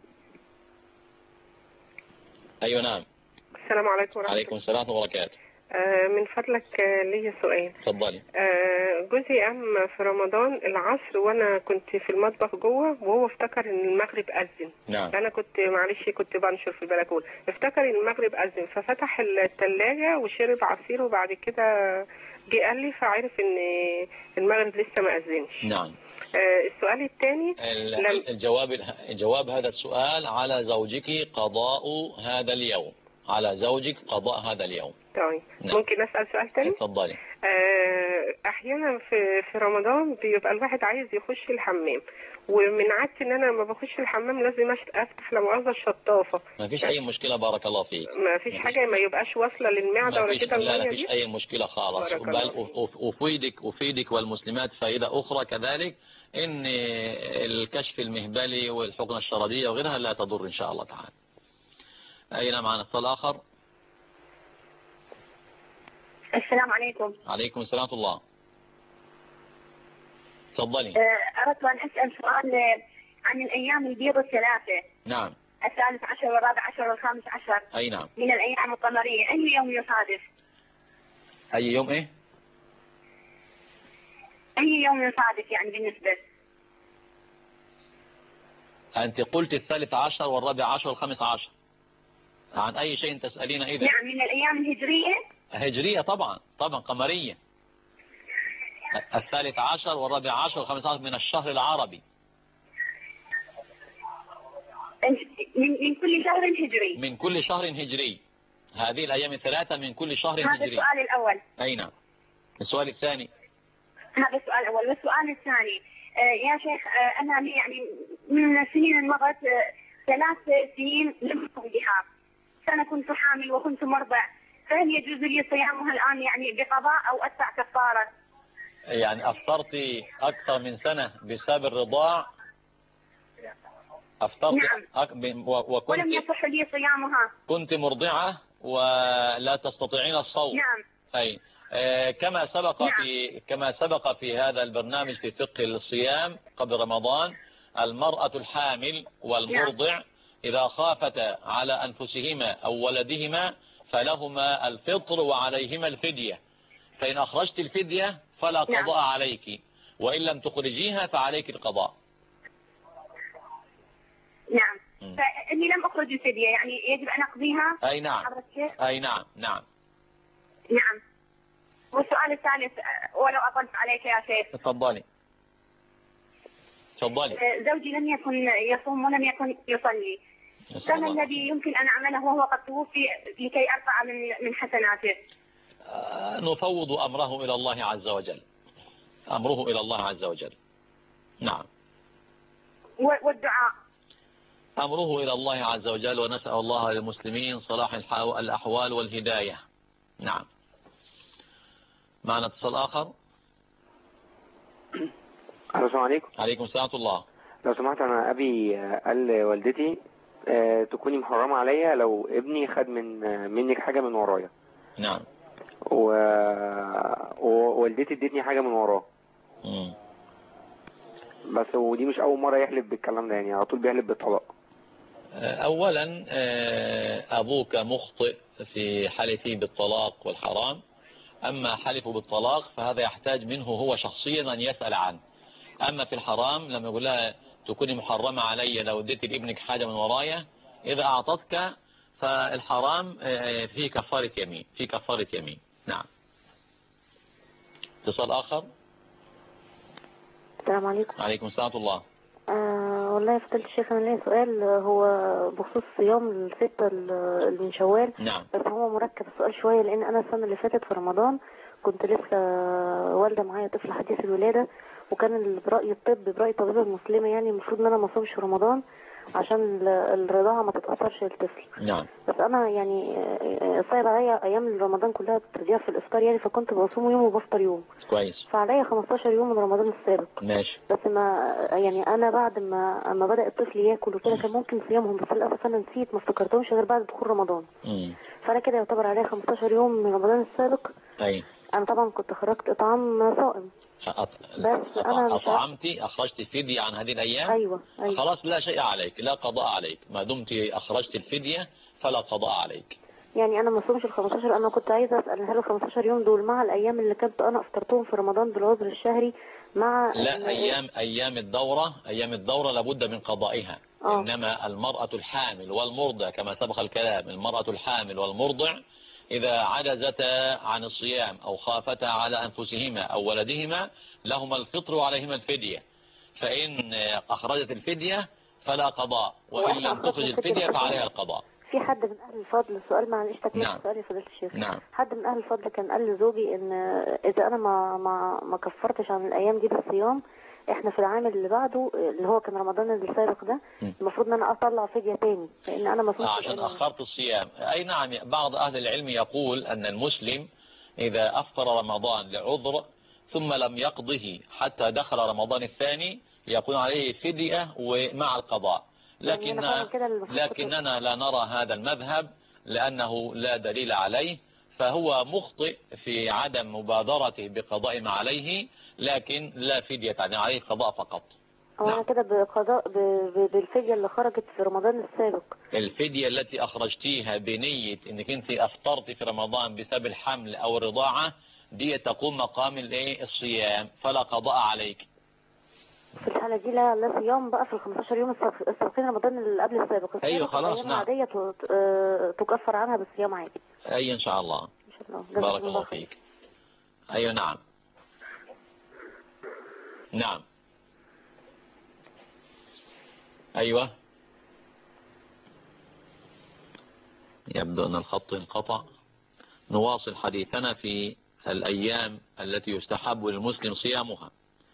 أيوة نعم. السلام عليكم ورحمة الله. عليكم السلام ورحمة الله وبركاته. من فضلك لي سؤال. اتفضلي. جوزي قام في رمضان العصر وانا كنت في المطبخ جوه، وهو افتكر ان المغرب اذن. نعم. انا كنت كنت بنشر في البلكونه، افتكر ان المغرب اذن ففتح الثلاجه وشرب عصير، وبعد كده جه قال لي فعرف ان المغرب لسه ما اذنش. نعم. السؤال الثاني الجواب هذا السؤال على زوجك قضاء هذا اليوم، على زوجك قضاء هذا اليوم. طيب. نعم. ممكن اسال سؤال ثاني؟ اتفضلي. احيانا في رمضان بيبقى الواحد عايز يخش الحمام، ومن عادتي ان انا لما بخش الحمام لازم افتح لا مؤاخذه الشطافه. ما فيش اي مشكله بارك الله فيك. ما فيش حاجه ما يبقاش واصله للمعده ولا كده. لا فيش اي مشكله خالص. بل افيدك والمسلمات فائده اخرى كذلك، ان الكشف المهبلي والحقنه الشرجيه وغيرها لا تضر ان شاء الله تعالى. اين معنا اتصال اخر. السلام عليكم. عليكم السلام ورحمة الله. تفضلي. أردت أن أسأل سؤال عن الأيام البيض الثلاثة. نعم. 13 و14 و15. أي نعم. من الأيام القمرية، أي يوم يصادف؟ أي يوم إيه؟ أي يوم يصادف يعني بالنسبة؟ أنت قلت 13 و14 و15. عن أي شيء تسألين إذا؟ نعم، من الأيام الهجرية. هجرية طبعا قمرية. 13 و14 و15 من الشهر العربي. من كل شهر هجري. من كل شهر هجري. هذه الأيام الثلاثة من كل شهر هجري. هذا السؤال الأول. أي نعم. السؤال الثاني. هذا السؤال الأول. والسؤال الثاني يا شيخ، أنا يعني من السنين المضت 3 سنين لم أقم بها. سنة كنت حامل وكنت مرضع، فهل يجوز لي صيامها الآن يعني بقضاء أو أدفع كفارة؟ يعني أفطرتي أكثر من سنة بسبب الرضاع؟ أفطرتي نعم. ولم يصح لي صيامها. كنت مرضعة ولا تستطيعين الصوم. نعم. أي كما سبق في هذا البرنامج في فقه الصيام قبل رمضان، المرأة الحامل والمرضع إذا خافتا على أنفسهما أو ولدهما فلهما الفطر وعليهما الفدية، فإن أخرجت الفدية فلا قضاء عليك، وإن لم تخرجيها فعليك القضاء. نعم. فإني لم أخرج الفدية يعني يجب أن أقضيها. أي نعم. أي نعم. نعم. نعم. والسؤال الثالث ولو أطلت عليك يا شيخ. تفضلي. زوجي لم يكن يصوم ولم يكن يصلي، فما الذي يمكن أن أعمله وهو قد توفي لكي أرفع من حسناته؟ نفوض أمره إلى الله عز وجل. أمره إلى الله عز وجل. نعم. والدعاء. أمره إلى الله عز وجل، ونسأل الله للمسلمين صلاح الأحوال والهداية. نعم. معنا اتصال آخر. السلام عليكم. عليكم السلام ورحمة الله. لو سمحت، أنا أبي قال لوالدتي تكوني محرمة عليا لو ابني خد منك حاجة من ورايا. نعم. ووالدتي ادتني حاجة من وراه. بس ودي مش أول مرة يحلف بالكلام ده، يعني على طول بيحلف بالطلاق. أولا أبوك مخطئ في حلفه بالطلاق والحرام. أما حلفه بالطلاق فهذا يحتاج منه هو شخصيا أن يسأل عنه. أما في الحرام لما يقول لها تكوني محرمة علي لو اديت لابنك حاجة من ورايا، إذا أعطتك فالحرام فيه كفارة يمين، فيه كفارة يمين. نعم. اتصال آخر. السلام عليكم. عليكم السلام ورحمة الله. والله يا فضيلة الشيخ، أنا ليا سؤال هو بخصوص صيام الستة من شوال. نعم. بس هو مركب السؤال شوية، لأن أنا السنة اللي فاتت في رمضان كنت لسه والدة معايا طفل حديث الولادة، وكان برأي برأي طبيبة المسلمة يعني المفروض ان انا ما اصومش رمضان عشان الرضاعة ما تتأثرش للطفل. نعم. بس انا يعني صعب عليا ايام رمضان كلها بتضيع في الافطار يعني، فكنت بصوم يوم وبفطر يوم. كويس. فعليا 15 يوم من رمضان السابق. ماشي. بس ما يعني انا بعد ما بدأ الطفل ياكل وكده كان ممكن صيامهم، بس للاسف انا نسيت ما افتكرتهمش غير بعد دخول رمضان. فانا كده يعتبر عليا 15 يوم من رمضان السابق. اي. انا طبعا كنت خرجت اطعام صائم. بس أنا أطعمتي أخرجت فدية عن هذه الأيام. أيوة. خلاص لا شيء عليك، لا قضاء عليك ما دمت أخرجت الفدية، فلا قضاء عليك. يعني أنا ما صومش ال 15. أنا كنت عايزة أسأل هل ال 15 يوم دول مع الأيام اللي كنت أنا أفطرتهم في رمضان بالعذر الشهري مع لا أيام الدورة لابد من قضائها. إنما المرأة الحامل والمرضع كما سبق الكلام، المرأة الحامل والمرضع إذا عجزتا عن الصيام أو خافتا على أنفسهما أو ولدهما لهما الفطر وعليهما الفدية. فإن أخرجت الفدية فلا قضاء، وإن لم تخرج الفدية فعليها القضاء. في حد من أهل الفضل، سؤال معلش تكليف. نعم. سؤال يا فضيلة الشيخ. نعم. حد من أهل الفضل كان قال لزوجي إن إذا أنا ما كفرتش عن الأيام دي بالصيام، احنا في العام اللي بعده اللي هو كان رمضان السابق ده المفروض ان انا اطلع فدية تاني، لان انا ما عشان اخرت الصيام. اي نعم. بعض اهل العلم يقول ان المسلم اذا افطر رمضان لعذر ثم لم يقضه حتى دخل رمضان الثاني يكون عليه فدية ومع القضاء، لكننا لا نرى هذا المذهب لانه لا دليل عليه، فهو مخطئ في عدم مبادرته بقضاء ما عليه، لكن لا فدية، يعني عليه قضاء فقط. أنا كده بقضاء بالفدية اللي خرجت في رمضان السابق. الفدية التي أخرجتيها بنية أنك أنت أفطرت في رمضان بسبب الحمل أو الرضاعة، دي تقوم مقام الصيام، فلا قضاء عليك. في الحالة دي لا صيام بقى في ال 15 يوم السابقين رمضان اللي قبل السابق. أيوة خلاص. نعم. عادية تكفر عنها بالصيام عادي. أي إن شاء الله. إن شاء الله. بارك الله فيك. أيوة. نعم. نعم. أيوة. يبدو أن الخط انقطع. نواصل حديثنا في الأيام التي يستحب للمسلم صيامها.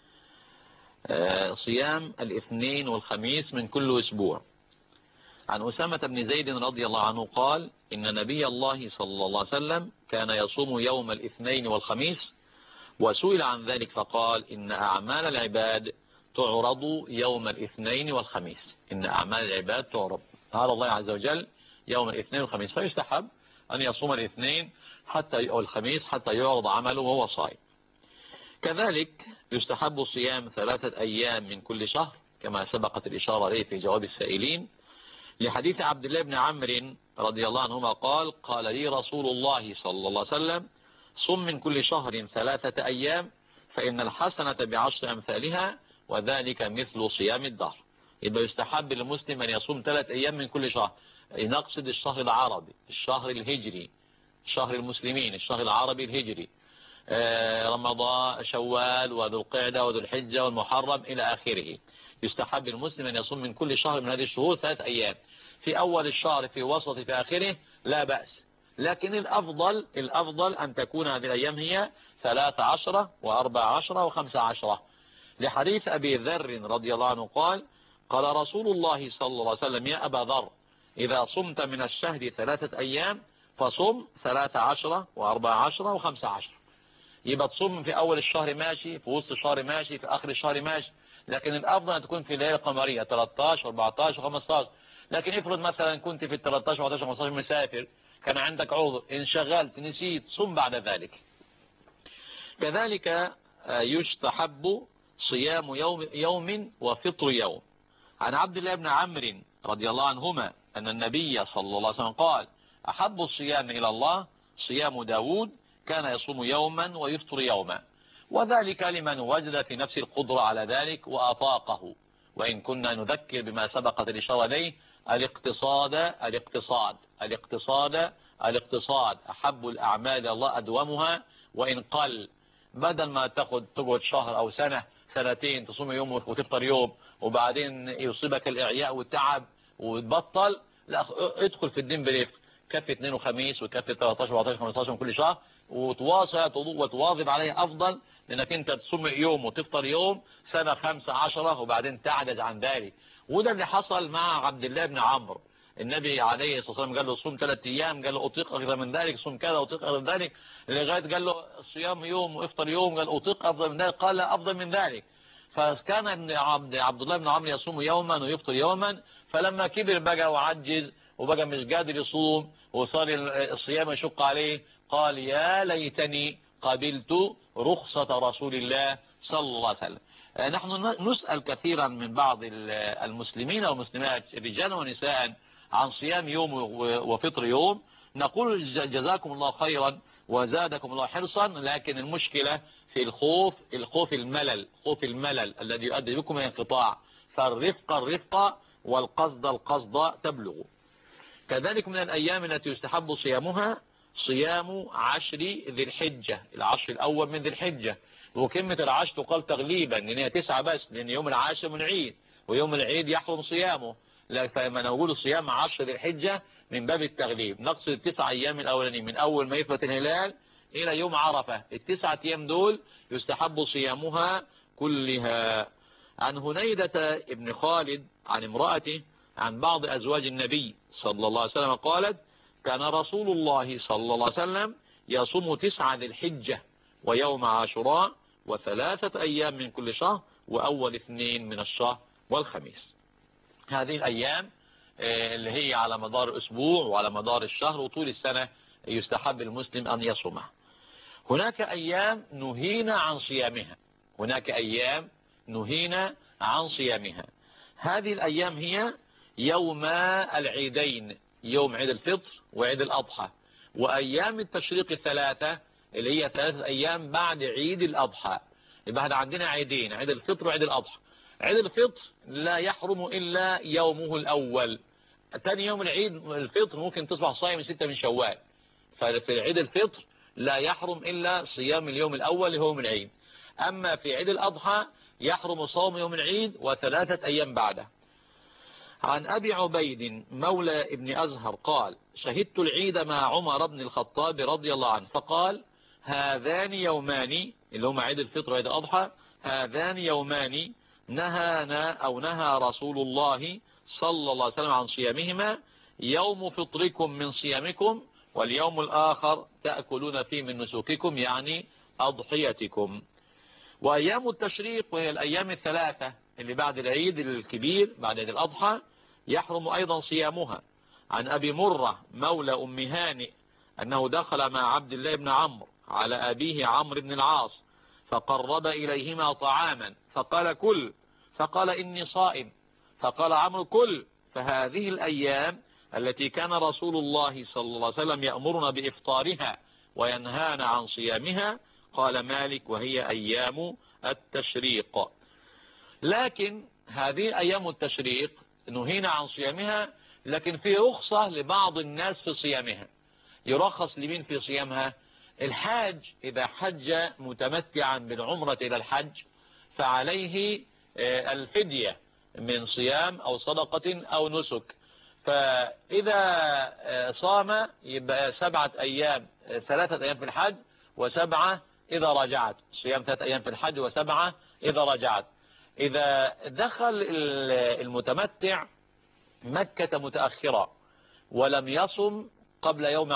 صيام الاثنين والخميس من كل أسبوع. عن أسامة بن زيد رضي الله عنه قال إن نبي الله صلى الله عليه وسلم كان يصوم يوم الاثنين والخميس، وسئل عن ذلك فقال إن أعمال العباد تعرض يوم الاثنين والخميس. إن أعمال العباد تعرض على الله عز وجل يوم الاثنين والخميس، فيستحب أن يصوم الاثنين أو الخميس حتى يعرض عمله وهو صائم. كذلك يستحب صيام 3 أيام من كل شهر كما سبقت الإشارة إليه في جواب السائلين، لحديث عبد الله بن عمرو رضي الله عنهما قال لي رسول الله صلى الله عليه وسلم صم من كل شهر 3 أيام فإن الحسنة ب10 أمثالها وذلك مثل صيام الدهر. يبقى يستحب للمسلم أن يصوم 3 أيام من كل شهر. نقصد الشهر العربي، الشهر الهجري، شهر المسلمين، الشهر العربي الهجري، رمضان، شوال، وذو القعدة وذو الحجة والمحرم إلى آخره. يستحب للمسلم أن يصوم من كل شهر من هذه الشهور 3 أيام، في أول الشهر، في وسط، في آخره، لا بأس. لكن الأفضل أن تكون هذه الأيام هي 13 و14 و15، لحديث أبي ذر رضي الله عنه قال قال رسول الله صلى الله عليه وسلم يا أبا ذر إذا صمت من الشهر 3 أيام فصم 13 و14 و15. يبقى تصوم في أول الشهر ماشي، في وسط الشهر ماشي، في آخر الشهر ماشي، لكن الأفضل أن تكون في الليلة القمرية 13 و14 و15. لكن افرض مثلا كنت في 13 و14 و15 مسافر، كان عندك عذر، انشغلت، نسيت، صم بعد ذلك. كذلك يستحب صيام يوم وفطر يوم. عن عبد الله بن عمرو رضي الله عنهما أن النبي صلى الله عليه وسلم قال أحب الصيام إلى الله صيام داود كان يصوم يوما ويفطر يوما، وذلك لمن وجد في نفس القدرة على ذلك وأطاقه. وإن كنا نذكر بما سبقت الإشارة إليه، الاقتصاد أحب الأعمال إلى الله أدومها وإن قل. بدل ما تقعد شهر أو سنة سنتين تصوم يوم وتفطر يوم وبعدين يصيبك الإعياء والتعب وتبطل، لا، ادخل في الدين برفق، كفي 2 وخميس وكفي 13 و14 15 من كل شهر، وتواصل وتواظب عليه أفضل، لأنك أنت تصوم يوم وتفطر يوم سنة 15 وبعدين تعجز عن ذلك. وده اللي حصل مع عبد الله بن عمرو. النبي عليه الصلاة والسلام قال له صوم 3 أيام، قال له أطيق أكثر من ذلك، صوم كذا أطيق أكثر من ذلك، لغاية قال له الصيام يوم وافطر يوم، قال أطيق أفضل من ذلك، قال لا أفضل من ذلك. فكان عبد الله بن عمرو يصوم يوما ويفطر يوما، فلما كبر بقى وعجز وبقى مش قادر يصوم وصار الصيام يشق عليه، قال يا ليتني قبلت رخصة رسول الله صلى الله عليه وسلم. نحن نسأل كثيرا من بعض المسلمين والمسلمات رجالا ونساء عن صيام يوم وفطر يوم، نقول جزاكم الله خيرا وزادكم الله حرصا، لكن المشكلة في الخوف الملل الذي يؤدي بكم إلى انقطاع. فالرفق والقصد تبلغ. كذلك من الأيام التي يستحب صيامها صيام 10 ذي الحجة، العشر الأول من ذي الحجة. وكلمة العشر تقال تغليبا لأن هي 9 بس، لأن يوم العاشر من عيد ويوم العيد يحرم صيامه، فلما نقول صيام 10 ذي الحجة من باب التغليب، نقصد 9 أيام الأولانيين من أول ما يثبت الهلال إلى يوم عرفة. ال9 أيام دول يستحب صيامها كلها. عن هنيدة ابن خالد عن امرأته عن بعض أزواج النبي صلى الله عليه وسلم قالت كان رسول الله صلى الله عليه وسلم يصوم 9 ذي الحجة ويوم عاشوراء و3 أيام من كل شهر وأول 2 من الشهر والخميس. هذه الأيام اللي هي على مدار الأسبوع وعلى مدار الشهر وطول السنة يستحب المسلم أن يصومها. هناك أيام نهينا عن صيامها. هذه الأيام هي يوم العيدين، يوم عيد الفطر وعيد الأضحى، وأيام التشريق 3 اللي هي 3 أيام بعد عيد الأضحى. يبقى عندنا عيدين، عيد الفطر وعيد الأضحى. عيد الفطر لا يحرم إلا يومه الأول. ثاني يوم العيد الفطر ممكن تصبح صايم 6 من شوال، ففي عيد الفطر لا يحرم إلا صيام اليوم الأول اللي هو من العيد. أما في عيد الأضحى يحرم صوم يوم العيد و3 أيام بعده. عن أبي عبيد مولى ابن أزهر قال شهدت العيد مع عمر بن الخطاب رضي الله عنه فقال هذان يومان اللي هم عيد الفطر وعيد الأضحى، هذان يومان نهى رسول الله صلى الله عليه وسلم عن صيامهما، يوم فطركم من صيامكم واليوم الآخر تأكلون فيه من نسوككم يعني أضحيتكم. وأيام التشريق وهي الأيام 3 اللي بعد العيد الكبير بعد عيد الأضحى يحرم أيضا صيامها. عن أبي مرة مولى أم هانئ أنه دخل مع عبد الله بن عمرو على أبيه عمرو بن العاص فقرب إليهما طعاما فقال كل، فقال إني صائم، فقال عمرو كل. فهذه الأيام التي كان رسول الله صلى الله عليه وسلم يأمرنا بإفطارها وينهانا عن صيامها، قال مالك وهي أيام التشريق. لكن هذه أيام التشريق نهينا عن صيامها، لكن في رخصة لبعض الناس في صيامها. يرخص لمين في صيامها؟ الحاج إذا حج متمتعا بالعمرة إلى الحج فعليه الفدية من صيام أو صدقة أو نسك. فإذا صام يبقى 7 أيام، 3 أيام في الحج و7 إذا رجعت، صيام 3 أيام في الحج و7 إذا رجعت. إذا دخل المتمتع مكة متأخرة ولم يصم قبل يوم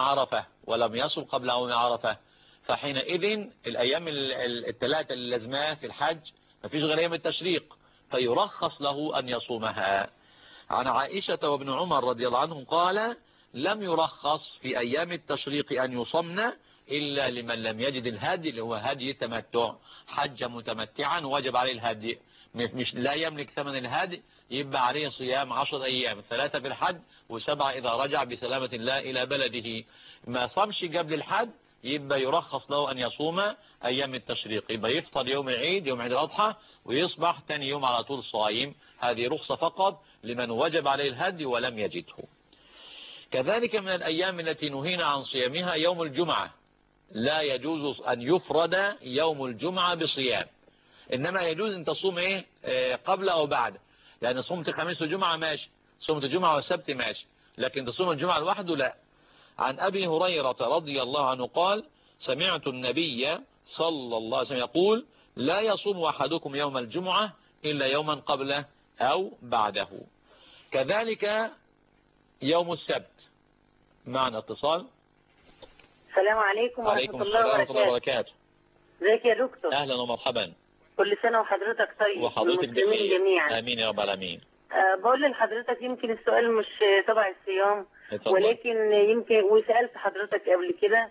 عرفة فحينئذ الأيام الثلاثة اللي لازماه في الحج مفيش غير أيام التشريق، فيرخص له أن يصومها. عن عائشة وابن عمر رضي الله عنهم قال: لم يرخص في أيام التشريق أن يصمن إلا لمن لم يجد الهدي، اللي هو هدي التمتع، حج متمتعا وجب عليه الهدي، مش لا يملك ثمن الهدي، يبقى عليه صيام 10 أيام، 3 في الحج و7 إذا رجع بسلامة الله إلى بلده. ما صمش قبل الحج يبقى يرخص له أن يصوم أيام التشريق، يبقى يفطر يوم العيد، يوم عيد الأضحى، ويصبح تاني يوم على طول صايم. هذه رخصة فقط لمن وجب عليه الهدي ولم يجده. كذلك من الأيام التي نهينا عن صيامها يوم الجمعة، لا يجوز أن يفرد يوم الجمعة بصيام، إنما يجوز أن تصوم قبل أو بعد. يعني صمت خميس وجمعة ماشي، صمت جمعة والسبت ماشي، لكن تصوم الجمعة لوحده لا. عن أبي هريرة رضي الله عنه قال: سمعت النبي صلى الله عليه وسلم يقول: لا يصوم أحدكم يوم الجمعة إلا يوما قبله أو بعده. كذلك يوم السبت. معنا اتصال. السلام عليكم ورحمة الله وبركاته. ازيك يا دكتور؟ أهلا ومرحبا. كل سنة وحضرتك طيب وحضرتك والمسلمين جميعا. آمين يا رب العالمين. بقول لحضرتك يمكن السؤال مش تبع الصيام، اتفضل. ولكن يمكن وسألت حضرتك قبل كده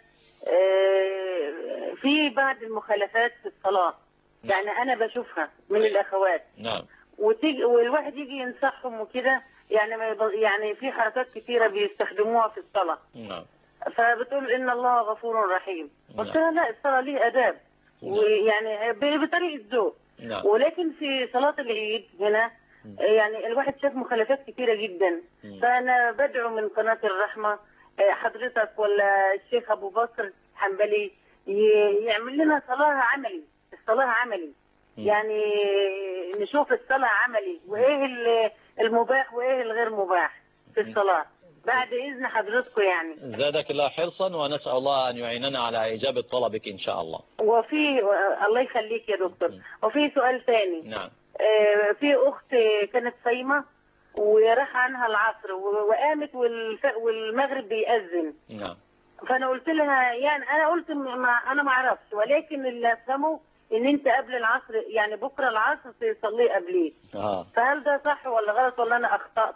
في بعض المخالفات في الصلاة، يعني أنا بشوفها من الأخوات. نعم. والواحد يجي ينصحهم وكده، يعني في حركات كثيرة بيستخدموها في الصلاة. نعم. فبتقول إن الله غفور رحيم. قلت لها لا، الصلاة ليه آداب، ويعني بطريقة ذوق. نعم. ولكن في صلاة العيد هنا يعني الواحد شاف مخالفات كثيرة جدا. فأنا بدعو من قناة الرحمة حضرتك ولا الشيخ أبو بكر حنبلي يعمل لنا الصلاة عملي. يعني نشوف الصلاة عملي، وإيه المباح وإيه الغير مباح في الصلاة، بعد إذن حضرتكم يعني. زادك الله حرصا، ونسأل الله أن يعيننا على إجابة طلبك إن شاء الله. الله يخليك يا دكتور. وفي سؤال ثاني. نعم. في أخت كانت صايمة وراح عنها العصر وقامت والمغرب بيأذن. نعم. فأنا قلت لها، يعني أنا قلت أنا ما أعرفش، ولكن اللي أفهمه إن أنت قبل العصر، يعني بكرة العصر تصليه قبليه. فهل ده صح ولا غلط ولا أنا أخطأت؟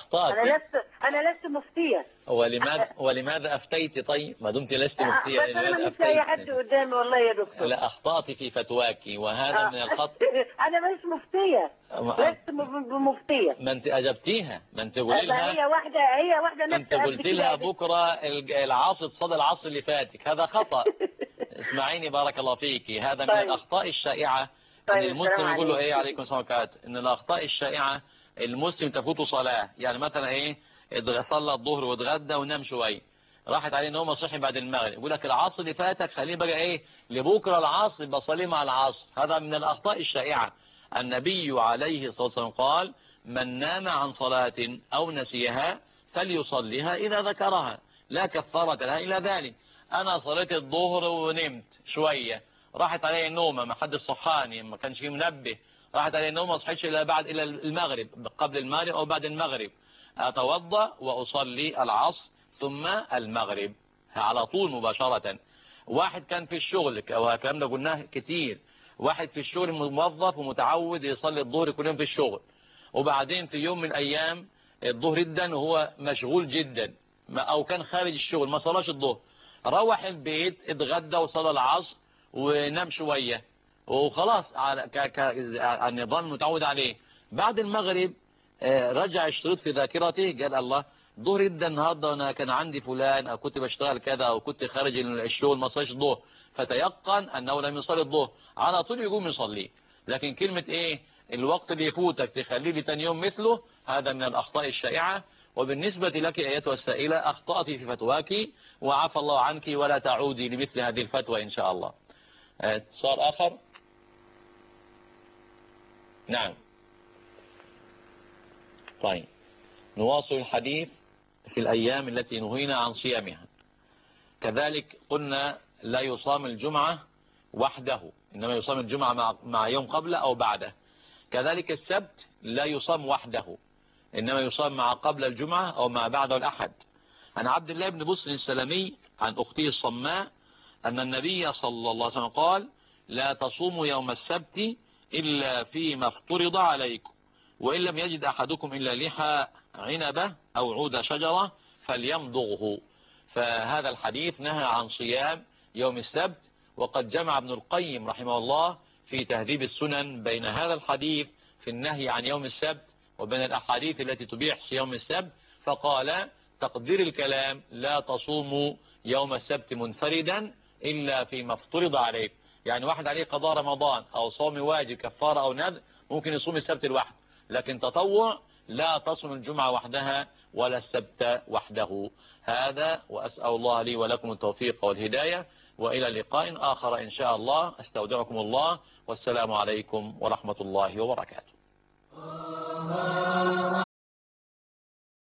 أنا لست مفتية. ولماذا أفتيت؟ طيب ما دمت لست مفتية. بس أنا مش أي حد قدامي والله يا دكتور. لا، أخطأت في فتواك، وهذا من الخطأ. أنا مش مفتية، لست بمفتية. ما أنت أجبتيها، ما أنت قولي لها. هي واحدة نفسها. أنت قلت لها بكرة العصر تصلي العصر اللي فاتك، هذا خطأ. اسمعيني بارك الله فيك، هذا من الأخطاء الشائعة. إن المسلم يقول له إيه عليكم السلام عليكم، إن الأخطاء الشائعة المسلم تفوته صلاة. يعني مثلا إيه، صلى الظهر واتغدى ونام شوية، راحت عليه نومه صحي بعد المغرب، يقول لك العصر اللي فاتك خليه بقى إيه لبكرة العصر بصلي مع العصر. هذا من الأخطاء الشائعة. النبي عليه الصلاة والسلام قال: من نام عن صلاة أو نسيها فليصليها إذا ذكرها، لا كفارة لها إلا ذلك. أنا صليت الظهر ونمت شوية، راحت علي النومة، ما حد صحاني، ما كانش فيه منبه، راحت علي النومة، ما صحيتش إلى المغرب، قبل المغرب أو بعد المغرب، أتوضأ وأصلي العصر ثم المغرب على طول مباشرة. واحد كان في الشغل، والكلام ده قلناه كتير، واحد في الشغل موظف ومتعود يصلي الظهر كل يوم في الشغل، وبعدين في يوم من الأيام الظهر جدا وهو مشغول جدا، أو كان خارج الشغل ما صلاش الظهر، روح البيت اتغدى وصلى العصر ونام شوية وخلاص على النظام المتعود عليه. بعد المغرب رجع الشريط في ذاكرته، قال الله ظهر جدا النهارده وانا كان عندي فلان، او كنت بشتغل كذا، او كنت خارج الشغل ما صليش الظهر، فتيقن انه لم يصلي الظهر، على طول يقوم يصلي. لكن كلمة ايه الوقت اللي يفوتك تخليه لتاني يوم مثله، هذا من الاخطاء الشائعة. وبالنسبة لك ايتها السائلة، اخطأت في فتواك وعفى الله عنك، ولا تعودي لمثل هذه الفتوى ان شاء الله. اتصال اخر. نعم. طيب نواصل الحديث في الأيام التي نهينا عن صيامها. كذلك قلنا لا يصام الجمعة وحده، إنما يصام الجمعة مع يوم قبله أو بعده. كذلك السبت لا يصام وحده، إنما يصام مع قبل الجمعة أو مع بعد الأحد. عن عبد الله بن بسر السلمي عن أخته الصماء أن النبي صلى الله عليه وسلم قال: لا تصوموا يوم السبت إلا فيما افترض عليكم، وإن لم يجد أحدكم إلا لحى عنبة أو عود شجرة فليمضغه. فهذا الحديث نهى عن صيام يوم السبت، وقد جمع ابن القيم رحمه الله في تهذيب السنن بين هذا الحديث في النهي عن يوم السبت وبين الأحاديث التي تبيح صيام السبت، فقال: تقدير الكلام لا تصوموا يوم السبت منفردا إلا فيما افترض عليك. يعني واحد عليه قضاء رمضان أو صوم واجب كفارة أو نذر ممكن يصوم السبت لوحده، لكن تطوع لا تصوم الجمعة وحدها ولا السبت وحده. هذا، وأسأل الله لي ولكم التوفيق والهداية، وإلى لقاء آخر إن شاء الله. أستودعكم الله، والسلام عليكم ورحمة الله وبركاته.